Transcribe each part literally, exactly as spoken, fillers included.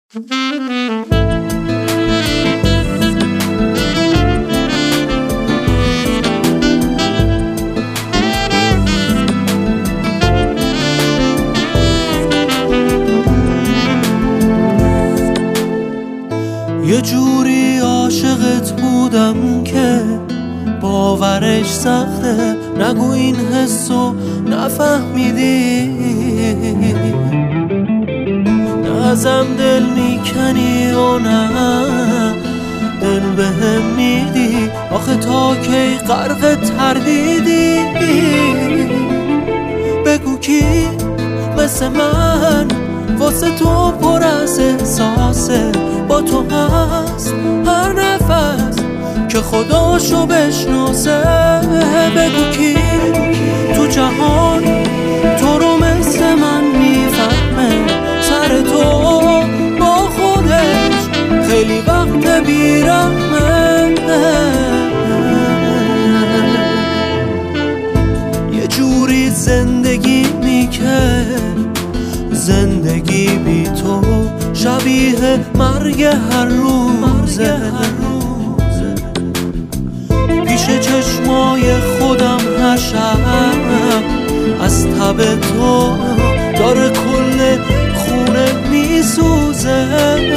یه جوری عاشقت بودم که باورش سخته، نگو این حسو نفهمیدی، نه ازم دل میکنی و نه دل بهم میدی، آخه تا کی غرق تردیدی؟ بگو کی مثل من واسه تو پر از احساسه، با تو هست هر نفس که خداشو بشناسه. بگو کی تو جهان تو رو مثل من میفهمه، سر تو با خودش خیلی وقت بیرحمه. یه جوری زندگی میکرد زندگی بی تو شبیه مرگ هر روزه، پیش چشمای خودم هر شب از تب تو داره کل خونه میسوزه.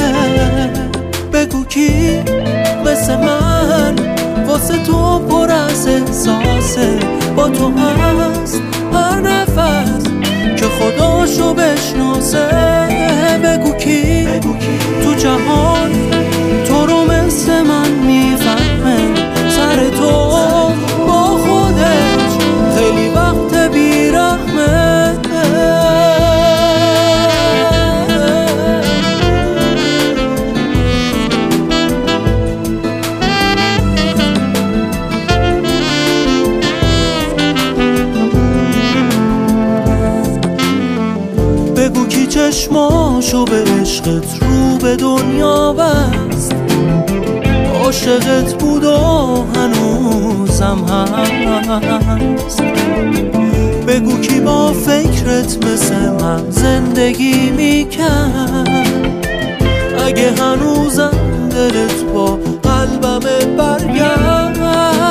بگو کی مثل من واسه تو پر از احساسه، با تو هست هر نفس که خداشو بشناسه. بگو کی تو جهان تو رو مثل من میفهمه، سر تو با خودش خیلی وقت بیرحمه. بگو کی چشماشو به عشقت رو به دنیا بست، عاشقت بود و هنوزم هست. بگو کی با فکرت مثل من زندگی میکرد، اگه هنوزم دلت با قلبم برگرد.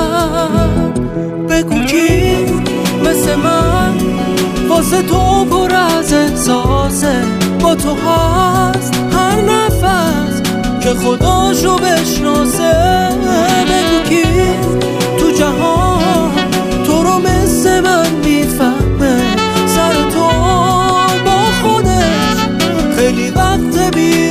بگو کی مثل من واسه تو پر از احساسه، با تو هست هر نفس که خداشو بشناسه. بگو کی تو جهان تو رو مثل من میفهمه، سر تو با خودش خیلی وقت بی